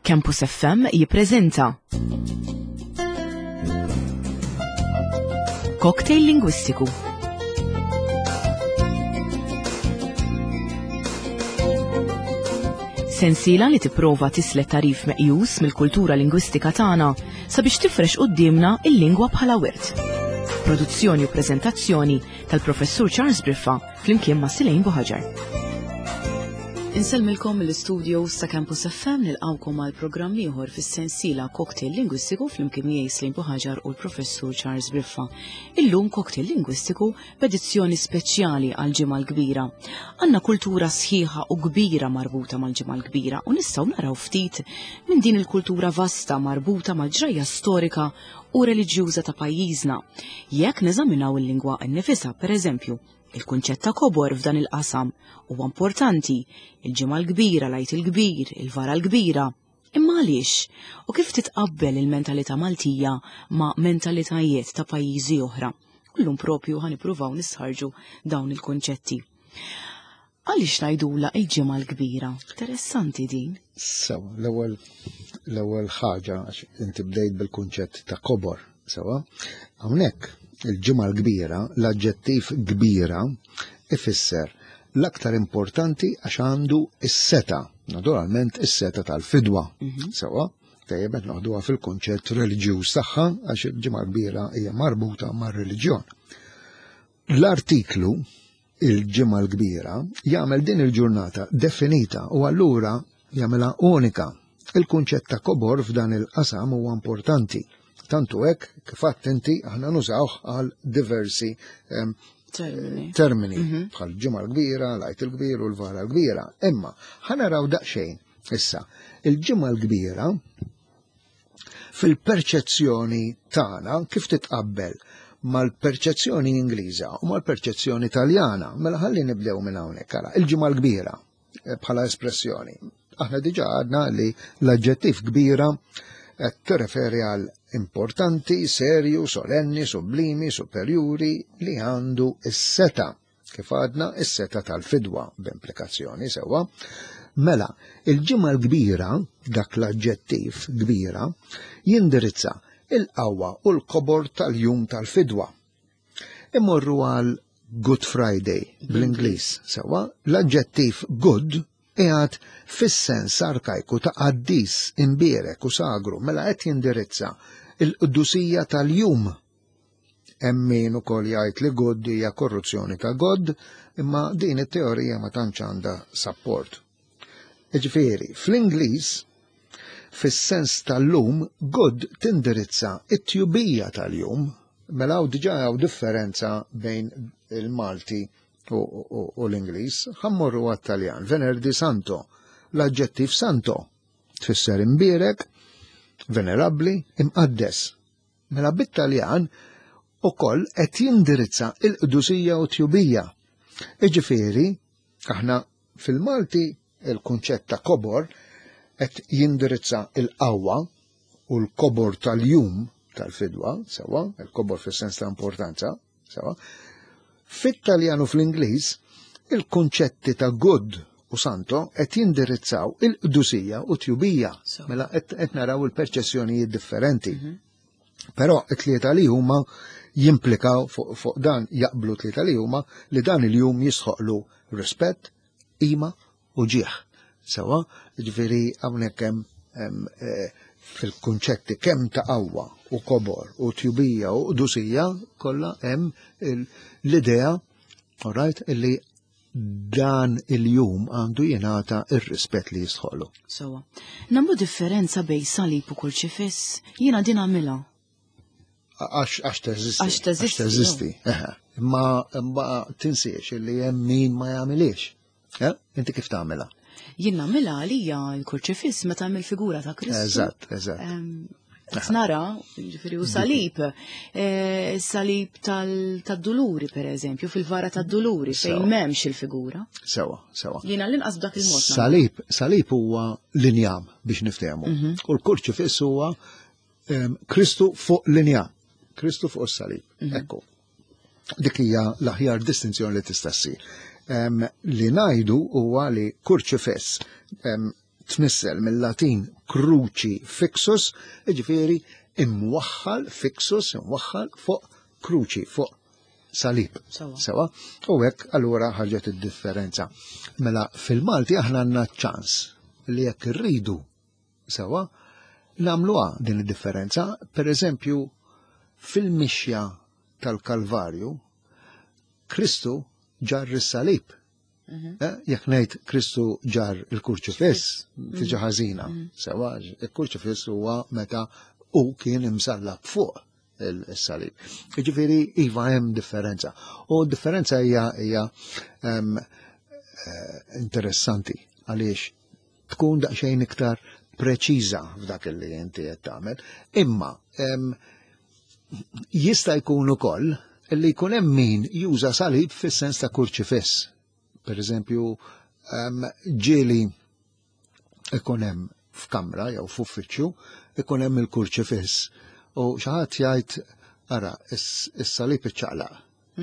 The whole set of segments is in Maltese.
Campus FM jippreżenta Cocktail Lingwistiku. Sensiela li tipprova tislet tarif meqjus mill-kultura lingwistika tagħna sabiex tifrex qudiemna il-lingwa bħala wirt. Produzzjoni u preżentazzjoni tal-Professur Charles Briffa flimkien ma' Silejn Buħaġar. Insellmilkom mill-istudio sa' Campus FM nilqawkom għal programm ieħor fis-sensiela Cocktail Lingwistiku flimkien miegħi Silejn Buħaġar u l-Professur Charles Briffa. Illum Cocktail Lingwistiku b'edizzjoni speċjali għal ġimgħa l-kbira. Għandna kultura sħiħa u kbira marbuta mal-ġimgħa l-kbira u nistgħu naraw ftit minn din il-kultura vasta marbuta mal-ġrajja storika u reliġjuża ta' pajjiżna. Jekk neżaminaw il-lingwa nnifisha, pereżempju, il-kunċett ta' kobor f'dan il-qasam huwa importanti, il-ġimgħa l-kbira, l-għid il-kbir, il-vara l-kbira. Imma għaliex u kif titqabbel il-mentalità Maltija ma' mentalitajiet ta' pajjiżi oħra? Kullum propju ħanippruvaw nisħarġu dawn il-kunċetti. Għaliex ngħidula il-ġimgħa l-kbira? Interessanti din. Sewa, l-ewwel ħaġa għax inti bdejt bil-kunċett ta' kobor, sewa, hawnhekk il-ġimgħa l-kbira, l-aġġettiv kbira ifisser l-aktar importanti għax għandu is-seta, naturalment is-seta tal-fidwa. Sewa, tajjeb qed naħduha fil-kunċett reliġjuż tagħha għax il-ġimgħa l-kbira hija marbuta mar-reliġjon. L-artiklu il-ġimgħa l-kbira jagħmel din il-ġurnata definita u allura jagħmilha unika. Il-kunċett ta' kobor f'dan il-qasam huwa importanti. Tantu hekk kif għadt inti aħna nużawh għal diversi termini bħal ġimgħa l-kbira, l-għid il-kbir u l-vara l-kbira. Imma ħanaraw daqsxejn issa il-ġimgħa l-kbira fil-perċezzjoni tagħna kif titqabbel mal-perċezzjoni Ingliża u mal-perċezzjoni Taljana. Mela ħalli nibdew minn hawnhekk ara. Il-ġimgħa l-kbira bħala espressjoni. Aħna diġà għadna li l-aġġettiv kbira qed tirreferi għal importanti, serju, solenni, sublimi, superjuri li għandu is-seta. Kif għadna is-seta tal-fidwa b'implikazzjoni sewa. Mela, il-ġimgħa l-kbira, dak l-aġġettiv kbira, jindirizza il-qawwa u l-kobor tal-jum tal-fidwa. Immorru għal Good Friday bl-Ingliż sewa, l-aġġettiv good qiegħed fis-sens arkajku ta' qaddis, imbierek u sagru, mela qed jindirizza il-qdusija tal-jum. Hemm min ukoll jgħid li God hija korruzzjoni ta' God, imma din it-teorija ma tantx għandha support. Jiġifieri, fl-Ingliż fis-sens tal-lum God tindirizza it-tjubija tal-jum, mela hawn diġà hawn differenza bejn il-Malti u l-Ingliż. Ħammorru għat-Taljan, Venerdì Santo, l-aġġettiv santo tfisser imbierek, venerabbli, imqaddes. Mela bit-Taljan ukoll qed jindirizza il-qdusija u tjubija. Jiġifieri, aħna fil-Malti il-kunċett ta' kobor qed jindirizza il-qawwa u l-kobor tal-jum tal-fidwa, sewa, il-kobor fis-sens ta' importanza, sewa. Fit-Taljan u fl-Ingliż, il-kunċetti ta' good u santo qed jindirizzaw il-qdusija u tjubija. Mela qed naraw il-perċessjonijiet differenti. Però t-tlieta li huma jimplikaw fuq dan jaqblu tlieta li huma li dan il-jum jisħoqlu rispett, qima u ġieħ. Sewa, jiġifieri hawnhekk hemm fil-kunċetti kemm ta' qawwa u kobor u tjubija u qdusija kollha hemm l-idea, alright, illi dan il-jum għandu jingħata ir-rispett li jisħolu. Sewa. Nagħmlu differenza bejn salib u kurċifiss, jiena din għamilha. Għax teżisti. Għax teżisti. Ma tinsiex illi hemm min ma jagħmilix. Inti kif tagħmilha? Jien nagħmilha għalija l-kurċifiss meta għamil figura ta' Kristu. Eżatt. Nara, ġifieri u salib, salib tad-duluri pereżempju, fil-vara tad-duluri fejn m'hemmx il-figura. Sewa. Jiena l-inqas b'dak il-mod. Salib huwa linjam biex niftehmu. U l-kurċifiss huwa Kristu fuq linjam. Kristu fuq is-salib. Ekku. Dik hija l-aħjar distinzjoni li tista' ssir. Li ngħidu huwa li kurċifiss tnissel mill-Latin cruci fixus, ġifieri imwaħħal fixus, imwaħħal fuq kruċi, fuq salib. Sewa. U hekk allura ħarġet id-differenza. Mela fil-Malti aħna għandna ċans li jekk irridu sewa nagħmluha din id-differenza. Pereżempju fil-mixja tal-Kalvarju Kristu ġar is-salib. Jekk ngħid Kristu ġar il-kurċifiss fi ħażina. Sewa, il-kurċifiss huwa meta u kien imsallab fuq il-salib. Ġifieri iva hemm differenza. U differenza hija interessanti għaliex tkun daqsxejn iktar preċiża f'dak li inti qed tagħmel, imma jista' jkun ukoll li jkun hemm min juża salib fis-sens ta' kurċifiss. Pereżempju ġieli ikun hemm f'kamra jew f'uffiċċju ikun hemm il-kurċifiss. U xi ħadd jgħid ara is-salib iċċaqlaq.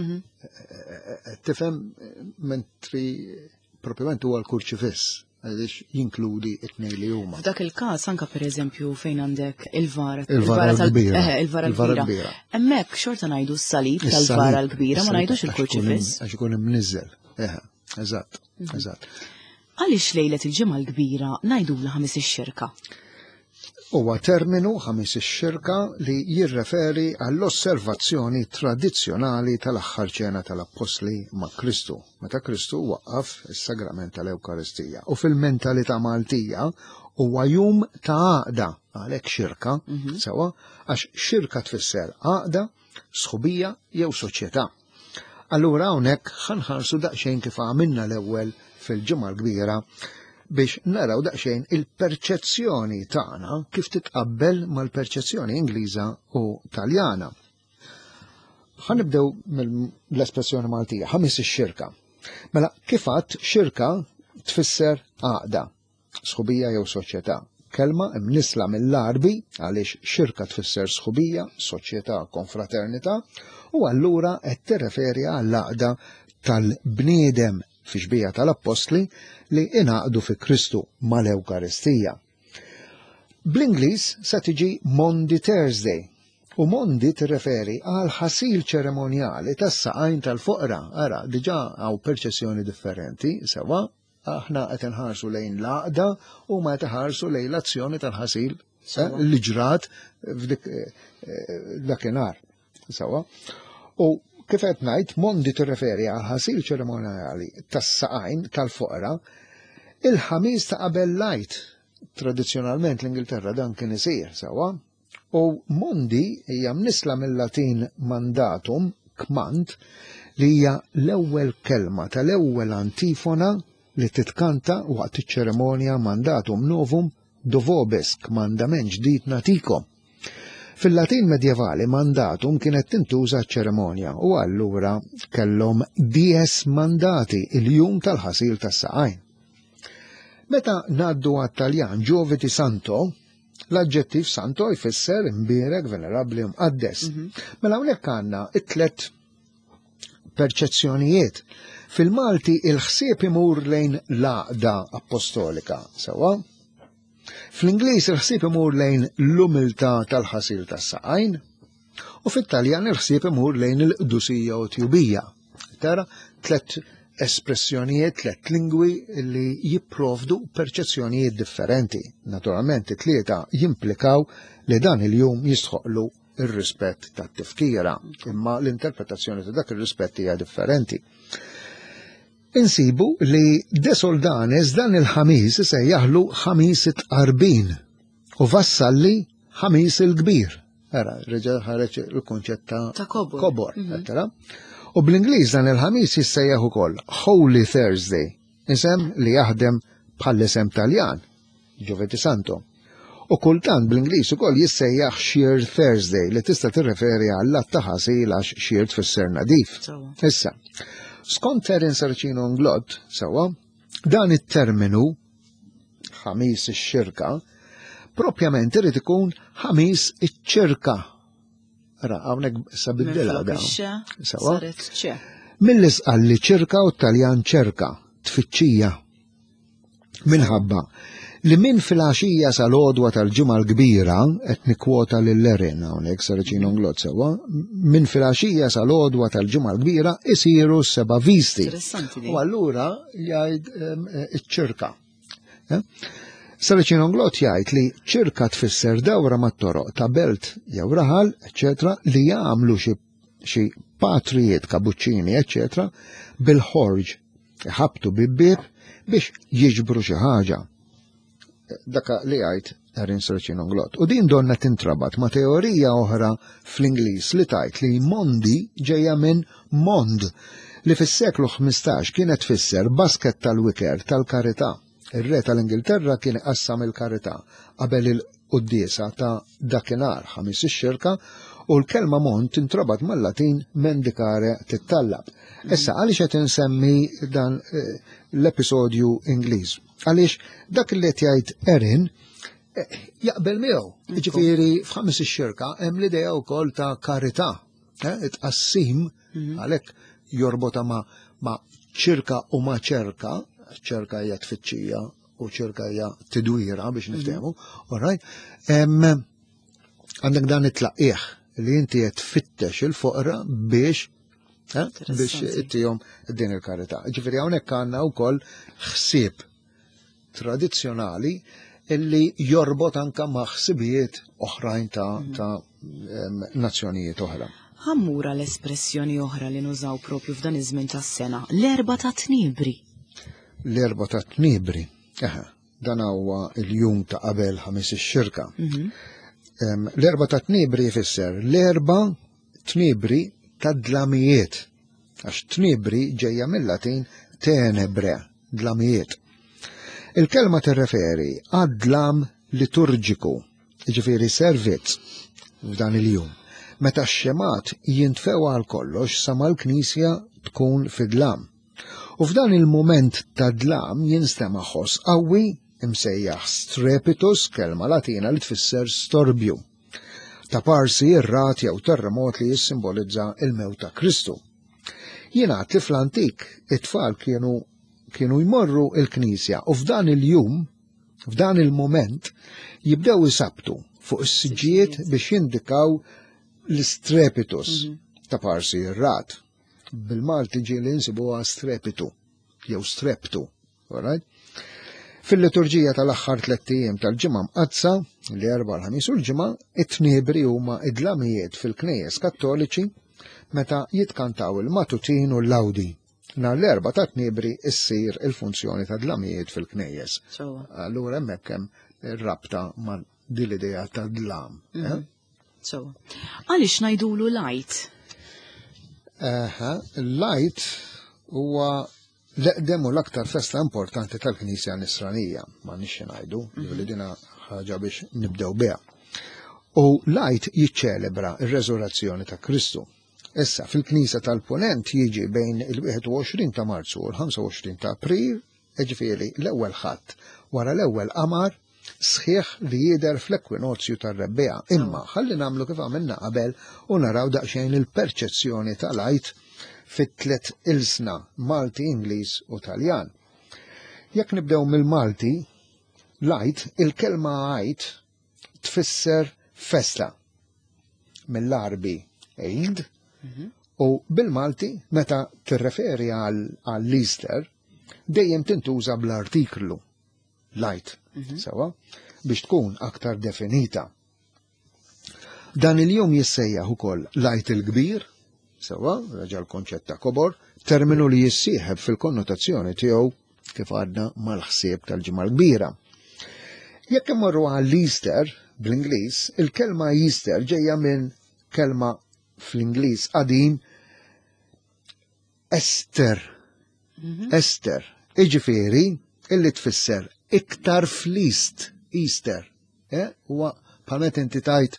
Tifhem mentri propjament huwa l-kurċifiss għaliex jinkludi t-tnejn li huma. F'dak il-każ anke pereżempju fejn għandek il-vara l-kbira. il-vara l-kbira. Hemmhekk xorta ngħidu s-salib tal-vara l-kbira ma ngħidux il-kurċifiss. Għax ikun imniżżel. Eżatt. Għaliex lejlet il-ġimgħa l-kbira ngħidula ħamis ix-xirka? Huwa terminu ħamis ix-xirka li jirreferi għall-osservazzjoni tradizzjonali tal-aħħar ċena tal-Apostli ma' Kristu, meta Kristu waqqaf is-sagrament tal-Ewkaristija. U fil-mentalità Maltija huwa jum ta' għaqda għalhekk xirka, sewa, għax xirka tfisser għaqda, sħubija jew soċjetà. Allura hawnhekk ħanħarsu daqsxejn kif għamilna l-ewwel fil-ġimgħa l-kbira biex naraw daqsxejn il-perċezzjoni tagħna kif titqabbel mal-perċezzjoni Ingliża u Taljana. Ħanibdew mill-espressjoni Maltija, ħamis ix-xirka. Mela kif għadd xirka tfisser għaqda, sħubija jew soċjetà. Kelma imnisla mill-Arbi għaliex xirka tfisser sħubija, soċjetà, konfraternità u allura qed tirreferi għall-għaqda tal-bniedem fi xbija tal-Apostli li inaqdu fi Kristu mal-Ewkaristija. Bl-Ingliż se tiġi Maundy Thursday u Maundy tirreferi għal ħasil ċeremonjali tas-saqajn tal-foqra. Ara, diġà hawn perċezzjoni differenti, sewa, aħna qed inħarsu lejn l-għaqda u ma qed iħarsu lejn l-azzjoni tal-ħasil li ġrat f'dik dakinhar. Sewa. U kif qed ngħid, Maundy tirreferi għal ħasil ċeremonjali tas-saqajn tal-foqra il-ħamis ta' qabel l-Għid. Tradizzjonalment l-Ingilterra dan kien isir sewa. U Maundy hija mnisla mill-Latin mandatum, kmand, li hija l-ewwel kelma tal-ewwel antifona li titkanta waqt iċ-ċeremonja mandatum novum dovobis, kmandament ġdid natikom. Fil-Latin medjevali mandatum kienet tintuża ċ-ċeremonja u allura kellhom dies mandati il-jum tal-ħasil tas-saqajn. Meta ngħaddu għat-Taljan Gioviti Santo, l-aġġettiv santo jfisser imbierek, venerabbli, mqaddes. Mela hawnhekk għandna it-tlet perċezzjonijiet. Fil-Malti il-ħsieb imur lejn l-għaqda apostolika, sewa. Fl-Ingliż il-ħsieb imur lejn l-umiltà tal-ħasil tas-saqajn u fit-Taljan il-ħsieb imur lejn il-qdusija u tjubija. Tara tlet espressjonijiet, tlet lingwi li jipprovdu perċezzjonijiet differenti. Naturalment it-tlieta jimplikaw li dan il-jum jistħoqlu ir-rispett tat-tifkira, imma l-interpretazzjoni ta' dak ir-rispett hija differenti. Insibu li De Soldanes dan il-ħamis isejjaħlu ħamis it-qarbin u vassalli ħamis il-kbir. Ara, reġa' ħareġ il-kunċett ta' kobor. U bl-Ingliż dan il-ħamis jissejjaħ ukoll Holy Thursday, isem li jaħdem bħall-isem Taljan, Gioviti Santo. U kultant bl-Ingliż ukoll jissejjaħ Sheer Thursday li tista' tirreferi għall-att ta' ħasil għax sheer tfisser nadif. Issa, skont Terence Arcino Nglod, sewa, dan it-terminu ħamis ix-xirka propjament irid ikun ħamis iċ-ċirka. Ara, għawnek sabiddela da. Mill-isqalli ċirka u Taljan ċerka, tfittxija. Minħabba li minn fil-għaxija sal-għodwa tal-ġimgħa l-kbira, qed nikkwota lil-Lerin hawnhekk Saracino Nglot sewwa, minn fil-għaxija sal-għodwa tal-ġimgħa l-kbira isiru 7 visti. U allura jgħid iċ-ċirka. Saracino Nglot jgħid li ċirka tfisser dewra mat-toroq ta' belt jew raħal, eċetera, li jagħmlu xi patrijiet kabuċċini, eċetera, bil-ħorġ ħabtu bib-bieb biex jiġbru xi ħaġa. Daka li għajt Erin Saracino Nglot. U din donna tintrabat ma' teorija oħra fl-Ingliż li tajt li mondi ġejja minn mond li fis-seklu 15 kienet tfisser basket tal-wiker tal-karità. Ir-re tal-Ingilterra kien qassam il-karità qabel il-quddiesa ta' dakinhar ħamis ix-xirka u l-kelma mond tintrabat mal-Latin mendicare tittallab. Issa għaliex qed insemmi dan l-episodju Ingliż. Għaliex dak li qed jgħid Erin jaqbel miegħu. Jiġifieri f'ħames ix-xirka hemm l-idea wkoll ta' karità, tqassim għalhekk jorbota ma' ċirka u ma' ċerka, ċerka hija tfittxija u ċirka hija tidwira biex niftehmu, alright? Għandek dan it-tlaqqih li inti qed tfittex il-foqra biex ittihom din il-karità. Ġifieri hawnhekk għandna wkoll ħsieb tradizzjonali illi jorbot anka ma' ħsibijiet oħrajn ta' nazzjonijiet oħra. Ħammura l-espressjoni oħra li nużaw propju f'dan iż-żmien tas-sena, l-erba' ta' Tniebri. L-erba' ta' Tniebri. Dan huwa l-jum ta' qabel ħames ix-xirka. L-erba' ta' Tniebri jfisser l-erba' Tniebri ta' dlamijiet. Għax Tniebri ġejja mill-Latin tenebre, dlamijiet. Il-kelma tirreferi għad-dlam liturġiku, ġifieri servizz f'dan il-jum. Meta x-xemat jintfew għal kollox sa mal-Knisja tkun fid-dlam. U f'dan il-moment ta' dlam jinstema' ħoss qawwi imsejjaħ strepitus, kelma Latina li tfisser storbju. Ta' parsi irrat jew terremot li jissimbolizza il-mewt ta' Kristu. Jingħad li fl-antik it-tfal kienu jmorru il-Knisja u f'dan il-jum, f'dan il-moment, jibdew isabtu fuq is-siġġijiet biex jindikaw l-strepitus ta' parsi ir-rat. Bil-Malti ġieli insibuha strepitu jew streptu. Fil-liturġija tal-aħħar 3 ijiem tal-ġimgħa mqazza, li erba' l-ħamis u l-ġimgħa, it-Tniebri huma id-dlamijiet fil-Knejjes Kattoliċi meta jitkantaw il-matutin u l-lawdi. Nhar l-erba' ta' Tniebri issir il-funzjoni ta' dlamijiet fil-Knejjes. Allura hemmhekk hemm ir-rabta ma' din l-idea ta' dlam. Għaliex ngħidulu lajt? L-lajt huwa l-eqdem u l-aktar festa importanti tal-Knisja Nisranija, ma nixxi ngħidu, li dina ħaġa biex nibdew biha. U lajt jiċċelebra r-reżurazzjoni ta' Kristu. Issa fil-Knisja tal-Punent jiġi bejn il-21 ta' Marzu u l-25 ta' April, ġifieri l-ewwel ħadd wara l-ewwel qamar sħiħ li jidher fl-ekwinozju tar-rebbieqa. Imma ħalli nagħmlu kif għamilna qabel u naraw daqsxejn il-perċezzjoni tal-għajt fit-tliet ilsna Malti, Ingliż u Taljan. Jekk nibdew mill-Malti, l-għajt, il-kelma għajt tfisser festa. Mill-Arbi Eid, u bil-Malti meta tirreferi għall-Easter dejjem tintuża bl-artiklu light, sewa, biex tkun aktar definita. Dan il-jum jissejjaħ ukoll lajt il-kbir, sewa, raġa l-konċett ta' kobor, terminu li jissieħeb fil-konnotazzjoni tiegħu kif għadna mal-ħsieb tal-ġimgħa l-kbira. Jekk immorru għall-Easter bl-Ingliż, il-kelma Easter ġejja minn kelma fl-Ingliż qadim Ester. Ester. Iġifieri illi tfisser iktar fl-East, Easter. Huwa bħalmet inti tajt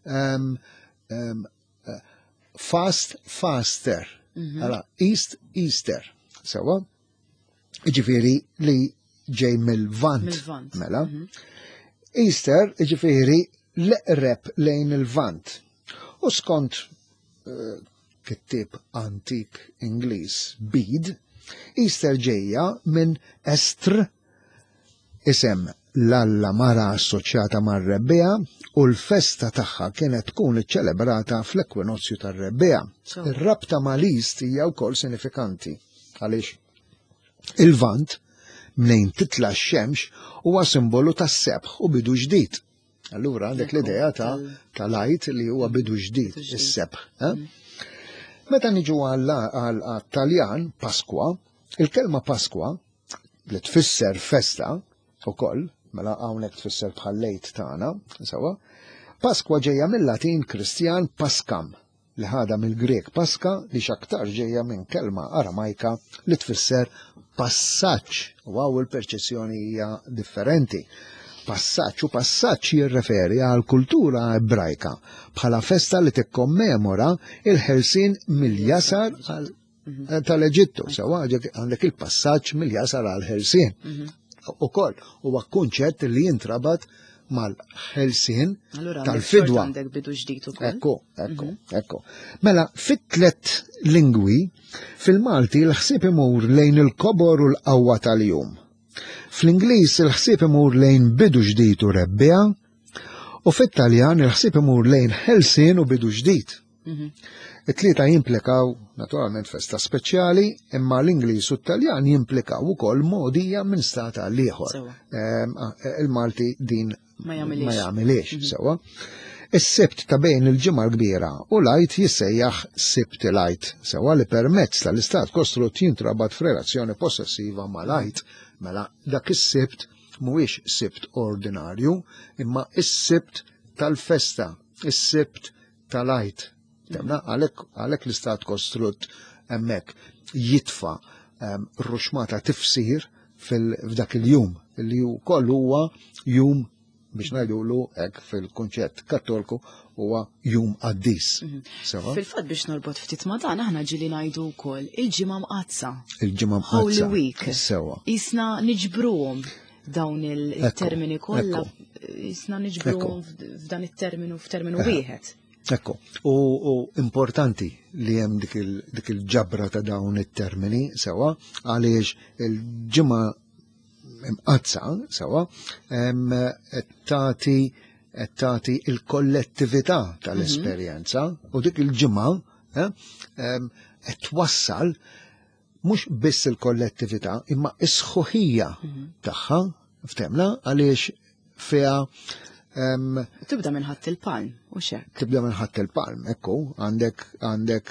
fast, faster. East, Easter. Sewa? Iġifieri li ġej mill-vant. Mela. Easter iġifieri l-eqreb lejn il-vant. U skont kittib antik Ingliż Bede, Easter ġejja minn estr, isem l-alla mara assoċjata mar-rebbija u l-festa tagħha kienet tkun iċċelebrata fl-ekwinozzju tar-rebbija. Ir-rabta mal-East hija wkoll sinifikanti għaliex il-vant mnejn titla' x-xemx huwa simbolu tas-sebħ u bidu ġdid. Allura għandek l-idea tal-għajt li huwa bidu ġdid, is-sebħ. Meta niġu għal-Taljan, Paskwa, il-kelma Paskwa li tfisser festa ukoll, mela hawnhekk tfisser bħal lejt tagħna, sewa. Paskwa ġejja mill-Latin Kristjan paskam, li ħada mill-Grek paska li x'aktar ġejja minn kelma Aramajka li tfisser passaġġ, u għaw il-perċezzjoni hija differenti. Passaġġ u passaġġ jirreferi għal kultura ebrajka bħala festa li tikkommemora il-ħelsien mill-jasar tal-Eġittu, sewa għandek il-passaġġ mill-jasar għal ħelsien. Ukoll huwa kunċett li jintrabat mal-ħelsien tal-fidwa. Għandek bidu ġdid ukoll. Ekku. Mela, fit-tlet lingwi, fil-Malti l-ħsieb imur lejn il-kobor u l-qawwa tal-jum. Fl-Ingliż il-ħsieb imur lejn bidu ġdid u rebbija, u fit-Taljan il-ħsieb imur lejn ħelsien u bidu ġdid. It-tlieta jimplikaw naturalment festa speċjali, imma l-Ingliż u t-Taljan jimplikaw ukoll modija minn stat għal ieħor. Il-Malti din ma jagħmilx sewa. Is-sibt ta' bejn il-ġimgħa l-kbira u l-għid jissejjaħ sibt il-għid sewa li permezz tal-istat kostrut jintrabat f'relazzjoni possessiva mal-għid. Mela dak is-sibt mhuwiex sibt ordinarju, imma is-sibt tal-festa, is-sibt tal-għid. Għalek l-istat kostrut emmek jitfa ruxmata tifsir f'dak il-jum, li kollu huwa jum biex ngħidulu hekk fil-kunċett kattoliku huwa jum qaddis. Fil-fatt biex norbot ftit ma' dan aħna ġili ngħidu wkoll il-ġimgħa mqazza. Il-ġimgħa mqazza. Holy Week. Sewa. Isna niġbruhom dawn il-termini kollha, isna niġbruhom f'dan it-terminu f'terminu wieħed. Ekku, u importanti li hemm dik il-ġabra ta' dawn it-termini sewa għaliex il-ġimgħa imqazza sewa qed tagħti il-kollettività tal-esperjenza u dik il-ġimgħa qed twassal mhux biss il-kollettività imma is-sħuħija tagħha ftemna għaliex fiha tibda minn ħadd il-palm, u xek. Tibda minn ħadd il-palm, ekku, għandek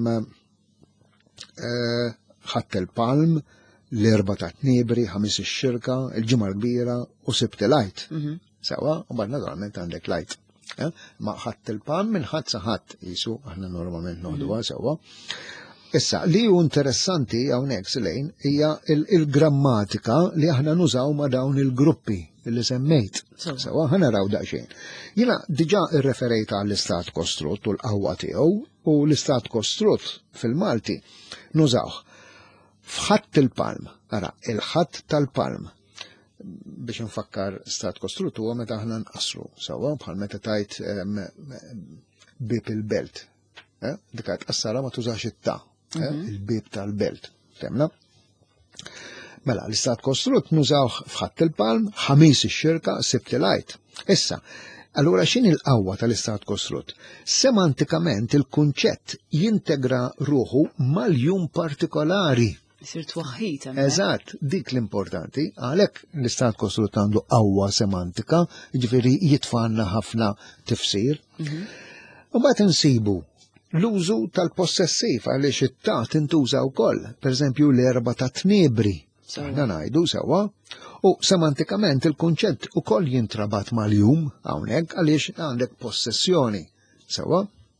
ħadd il-palm, l-erba ta' tniebri, ħamis ix-xirka, il-ġimgħa l-kbira u sibt il-għajt. Sewa, u bad naturalment għandek l-għajt. Ma ħadd il-palm minn ħadd sa ħadd qisu aħna normalment noħduha sewa. Issa, li hu interessanti hawnhekk silejn hija il-grammatika li aħna nużaw ma' dawn il-gruppi li semmejt. Sewa, ħana raw daqsxejn. Jiena diġà irreferejt għall-istat kostrut u l-qawwa tiegħu u l-istat kostrut fil-Malti nużawh f'ħatt il-palm. Ara, il-ħatt tal-palm biex nfakkar stat kostrut huwa meta aħna nqassru sewa bħal meta tajt bib il-belt. Dik tqassara ma tużax it-ta. Il-bib tal-belt. Temna? Mela, l-istat kostrut nużawh f'ħatt il-palm, ħamis ix-xirka, sibt il-għajt. Issa, allura x'in il-qawwa tal-istat kostrut? Semantikament il-kunċett jintegra ruħu mal-jum partikolari. Isir twaħħid hemm. Eżatt, dik l-importanti, għalhekk l-istat kostrut għandu qawwa semantika, jiġifieri jitfanna ħafna tifsir. U mbagħad insibu l-użu tal-possessiv għaliex it-ta tintuża wkoll, pereżempju l-erba ta' tniebri. Aħna ngħidu sewwa, u semantikament il-kunċett ukoll jintrabat mal-jum hawnhekk għaliex għandek possessjoni. Sewwa?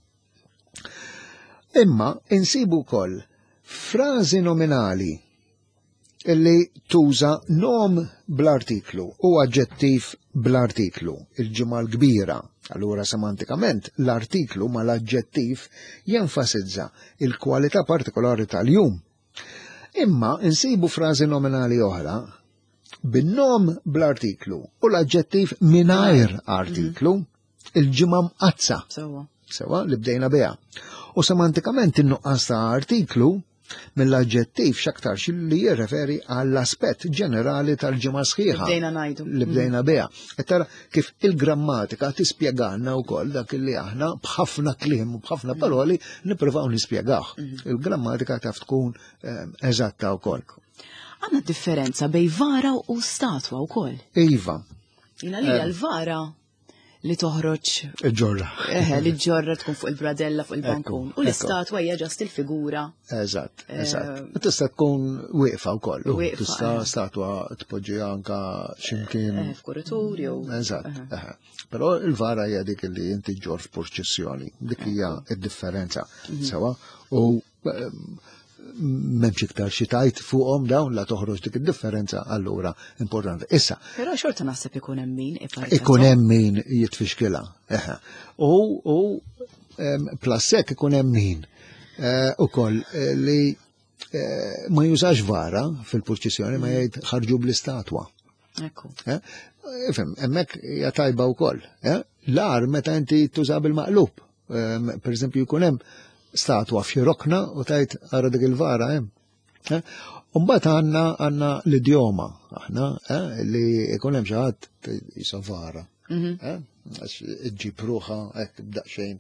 Imma insibu wkoll frażi nominali illi tuża nom bl-artiklu u aġġettiv bl-artiklu, il-ġimgħa l-kbira. Allura semantikament l-artiklu mal-aġġettiv jenfasizza il-kwalità partikolari tal-jum. Imma insibu frażi nominali oħra bin-nom bl-artiklu u l-aġġettiv mingħajr artiklu, il-ġimgħa mqazza. Sewa li bdejna biha. U semantikament in-nuqqas ta' artiklu mill-aġġettiv x'aktarx li jirreferi għall-aspett ġenerali tal-ġimgħa sħiħa. Bdejna ngħidu. Li bdejna biha. Qed tara kif il-grammatika tispjegalna wkoll dak li aħna b'ħafna kliem u b'ħafna paroli nippruvaw nispjegawh. Il-grammatika taf tkun eżatta wkoll. Għandna differenza bej vara u statwa wkoll. Iva. Jina li l-vara li toħroġ. Il-ġorra. Li ġorra tkun fuq il-bradella fuq il-bankun. U l-istatwa hija ġast il-figura. Eżatt. Tista' tkun wieqfa wkoll. Tista' statwa tpoġġi anka x'imkien. F'kuritur jew. Eżatt. Però il-vara hija dik li inti ġor f'proċessjoni. Dik hija d-differenza. Sewa. U m'hemmx iktar xi tajt fuqhom dawn la toħroġ dik id-differenza allura importanti. Issa. Però xorta naħseb ikun hemm min ikun hemm min jitfixkilha. U plassek ikun hemm min ukoll li ma jużax vara fil-purċissjoni ma jgħid ħarġu bl-istatwa. Ekku. Ifhem, hemmhekk hija tajba wkoll. L-ar meta inti tuża bil-maqlub. Pereżempju jkun hemm statwa f'Xirokna u tajt għara dik il-vara hemm. Umbat għandna l-idjoma aħna li jkun hemm xi ħadd jisa vara. Għax iġġib ruħha hekk b'daqsxejn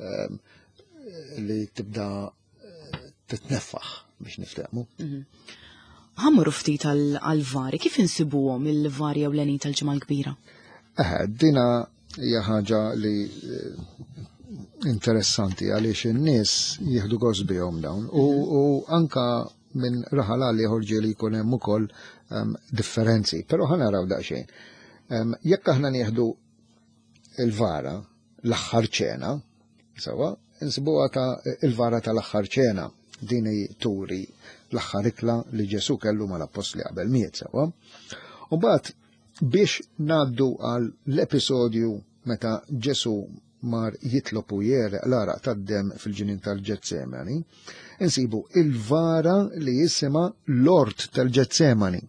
li tibda titneffaħ biex niftehmu. Ħammuru ftit għall-vari, kif insibuhom il-vari ewlenin tal-ġimgħa l-kbira? Dina hija ħaġa li interessanti għaliex in-nies jieħdu gost bihom dawn u anka minn raħala li ħorġi li jkun hemm ukoll differenzi, però ħanaraw daqsxejn. Jekk aħna nieħdu il-vara l-aħħar ċena, sewa, insibuha il-vara tal-aħħar ċena din turi l-aħħar ikla li Ġesu kellu mal-Apostli qabel miet, sewa. U mbagħad biex ngħaddu għal l-episodju meta Ġesu mar jitlob u jereq l-araq tad-dem fil-ġinin tal-Ġetsemani, insibu il-vara li jisima l-ort tal-Ġetsemani.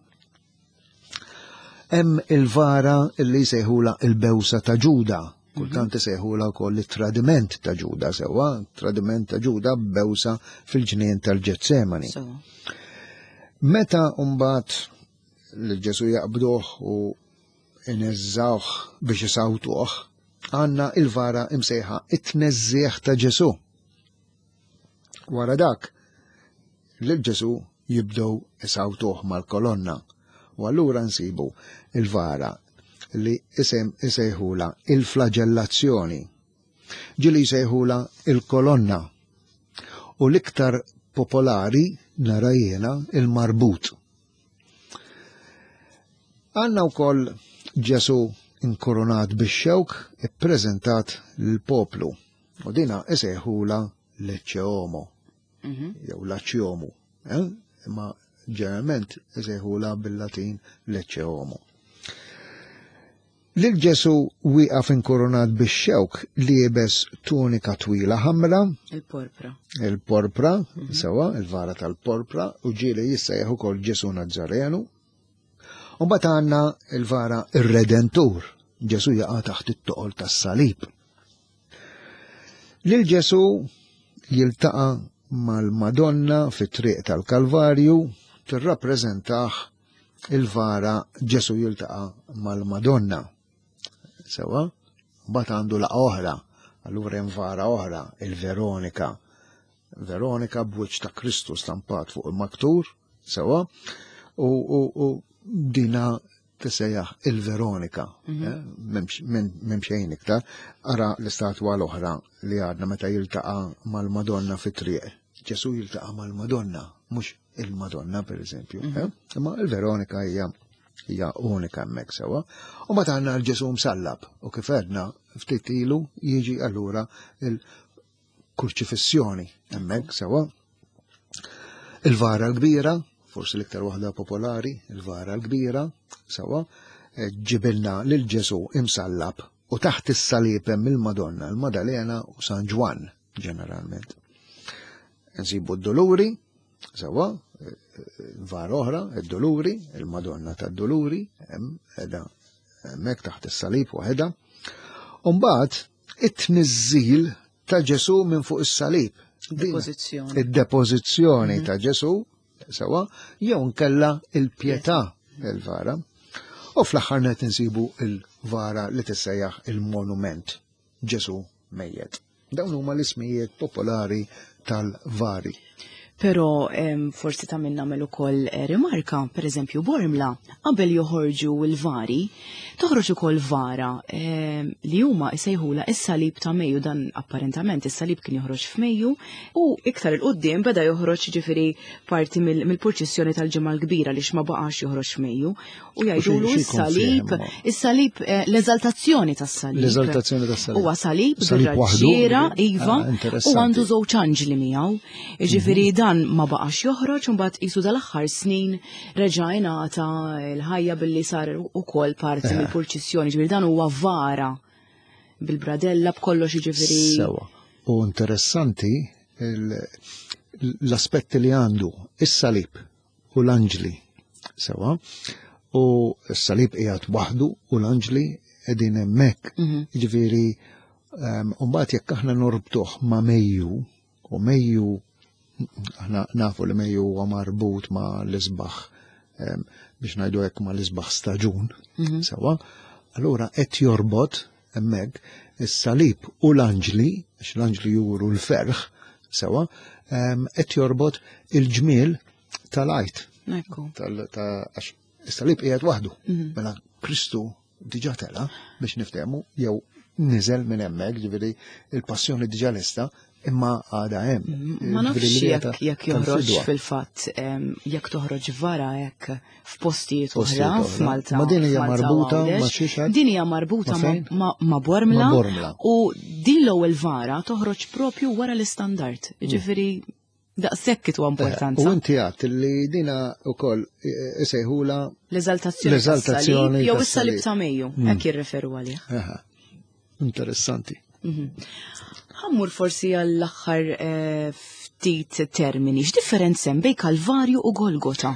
Hemm il-vara li jsejħula il-bewsa ta' Ġuda, kultant isejħula wkoll it-tradiment ta' Ġuda sewwa, tradiment ta' Ġuda bewsa fil-ġnien tal-Ġetsemani. Meta mbagħad li Ġesu jaqbduh u ineżżawh biex isawtuh, għanna il-vara imsejħa it-tneżżieħ ta' Ġesu. Wara dak, l-Ġesu jibdew isawtuh mal-kolonna. U allura nsibu il-vara li isejħula il-flagellazzjoni. Ġili jsejħula il-kolonna. U l-iktar popolari nara jiena il-marbut. Għanna wkoll Ġesu inkoronat bix-xewk ippreżentat lill-poplu. U dina isejħula Lecce Homo. Jew Lacci Homo. Imma ġeneralment isejħula bil-Latin Lecce Homo. Lil Ġesu wieqaf inkoronat bix-xewk liebes tunika twila ħamra. Il-porpra. Il-porpra, sewa, il-vara tal-porpra, u ġieli jissejħu ukoll Ġesu Nazzarenu. U mbagħad għandna il-vara ir-Redentur, Ġesu jaqa' taħt it-toqol tas-salib. Lil Ġesu jiltaqa' mal-Madonna fit-triq tal-Kalvarju tirrappreżentah il-vara Ġesu jiltaqa' mal-Madonna. Sewa, mbagħad għandu laqgħa oħra, allura hemm vara oħra, il-Veronika. Veronika b'wiċċ ta' Kristu stampat fuq il-maktur, sewa, u dina tisejjaħ il-Veronika. M'hemm xejn iktar. Ara l-istatwa l-oħra li għadna meta jiltaqa' mal-Madonna fit-triq. Ġesu jiltaqa' mal-Madonna, mhux il-Madonna pereżempju. Imma il-Veronika hija unika hemmhekk sewa. U mbagħad għandna l-Ġesu msallab u kif għedna ftit ilu jiġi allura il-kurċifissjoni hemmhekk sewa. Il-vara l-kbira, forsi l-iktar waħda popolari, il-vara l-kbira, sewa, ġibilna lil Ġesu imsallab u taħt is-salib hemm il-Madonna, il-Madalena u San Ġwan ġeneralment. Nsibu d-Doluri, sewa, vara oħra, id-Doluri, il-Madonna tad-Doluri, hemm qiegħda hemmhekk taħt is-salib waħedha. U mbagħad it-tniżżil ta' Ġesu minn fuq is-salib. id-depożizzjoni ta' Ġesu, sewa, jew nkella il-pjetà il-vara. U fl-aħħar net insibu il-vara li tissejjaħ il-monument Ġesu mejjed. Dawn huma l-ismijiet popolari tal-vari. Pero forsi ta' minna melu kol rimarka, per eżempju, Bormla, qabel joħorġu il-vari, toħroġ ukoll vara li huma jsejħula is-salib ta' Mejju, dan apparentament is-salib kien joħroġ f'Mejju, u iktar il-qudiem beda joħroġ ġifieri parti mill-purċissjoni tal-ġimgħa l-kbira li ma baqax joħroġ f'Mejju, u jgħidulu is-salib, l-eżaltazzjoni tas-salib. L-eżaltazzjoni tas-salib. Huwa salib bir-raġġiera, iva, u għandu żewġ anġli miegħu. Ġifieri dan ma baqax joħroġ u mbagħad qisu dal-aħħar snin reġa' jingħata l-ħajja billi sar ukoll parti mill-purċissjoni, ġifieri dan huwa vara bil-bradella b'kollox jiġifieri. Sewa. U interessanti l-aspetti li għandu is-salib u l-anġli. Sewa. U s-salib qiegħed waħdu u l-anġli qegħdin hemmhekk. Jiġifieri mbagħad jekk aħna norbtuh ma' Mejju, u Mejju aħna nafu li Mejju huwa marbut ma' l-isbaħ biex ngħidu hekk ma' l-isbaħ staġun, sewa, allura qed jorbot hemmhekk is-salib u l-anġli, għax l-anġli juru l-ferħ, sewa, qed jorbot il-ġmiel tal-għajt. Għax is-salib qiegħed waħdu, mela Kristu diġà tela biex niftehmu jew niżel minn hemmhekk, ġifieri il-passjoni diġà lesta, imma għada hemm. Ma nafx jekk joħroġ fil-fatt, jekk toħroġ vara jekk f'postijiet oħra f'Malta. Ma din hija marbuta ma' xi ħadd? Din hija marbuta ma' Bormla u din l-ewwel vara toħroġ propju wara l-istandard. Ġifieri daqshekk huwa importanza. U inti għadt li dina wkoll isejħula l-eżaltazzjoni jew is-salib ta' Mejju, hekk jirreferu għalih. Interessanti. Ħammur forsi għall-aħħar ftit termini, x'differenza hemm bejn Kalvarju u Golgota?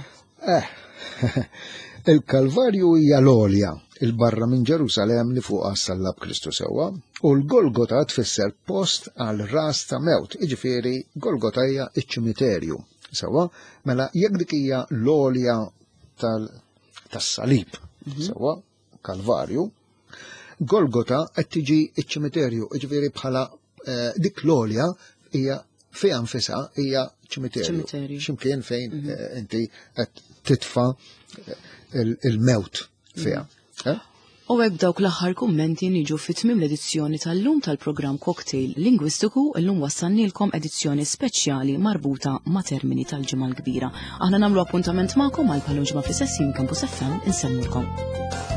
Il-Kalvarju hija l-għolja, il-barra minn Ġerusalem li fuqha sallab Kristu sewwa, u l-Golgota tfisser post għal ras ta' mewt, jiġifieri Golgota hija ċ-ċimiterju sewwa, mela jekk dik hija l-għolja tas-salib sewwa, Kalvarju, Golgota qed tiġi ċ-ċimiterju, jiġifieri bħala dik l-olja hija fiha nfisha hija ċimiterju. X'imkien fejn inti qed titfa' il-mewt fiha. U hekk dawk l-aħħar kummenti niġu fit-tmiem l-edizzjoni tal-lum tal-programm Cocktail Lingwistiku, illum wassannilkom edizzjoni speċjali marbuta ma' termini tal-ġimgħa l-kbira. Aħna nagħmlu appuntament magħkom għal palunġma fl-istess Campus FM insemmulkom.